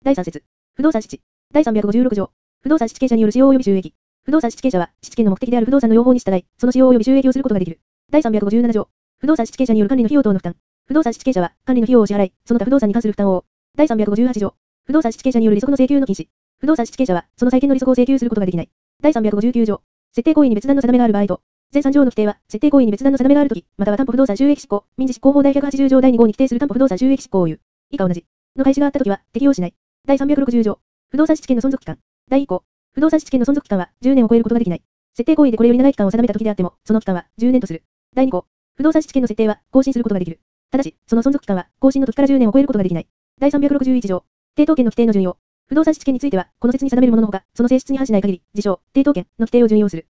第3節。不動産質。第356条。不動産質権者による使用及び収益。不動産質権者は、質権の目的である不動産の用法に従い、その使用及び収益をすることができる。第357条。不動産質権者による管理の費用等の負担。不動産質権者は、管理の費用を支払い、その他不動産に関する負担を負う。第358条。不動産質権者による利息の請求の禁止。不動産質権者は、その債権の利息を請求することができない。第359条。設定行為に別段の定めがある場合と、前3条の規定は、設定行為に別段の定めがあるとき、または担保不動産収益執行、民事執行法第180条第2号に規定する担保不動産収益執行を有。以下同じ。の開始があったときは、適用しない。第360条。不動産質権の存続期間。第1項。不動産質権の存続期間は、10年を超えることができない。設定行為でこれより長い期間を定めたときであっても、その期間は、10年とする。第2項。不動産質権の設定は、更新することができる。ただし、その存続期間は、更新の時から10年を超えることができない。第361条。抵当権の規定の順用。不動産質権については、この説に定めるもののほか、その性質に反しない限り、自称、抵当権の規定を順用する。